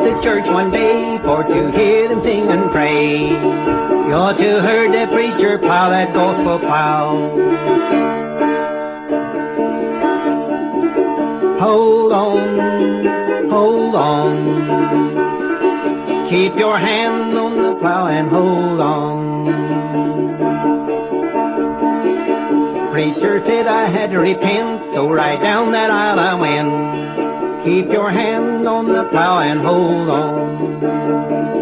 to church one day for to hear them sing and pray. You ought to heard the preacher plow that gospel plow. Hold on, hold on. Keep your hand on the plow and hold on. Preacher said I had to repent, so right down that aisle I went. Keep your hand on the plow and hold on.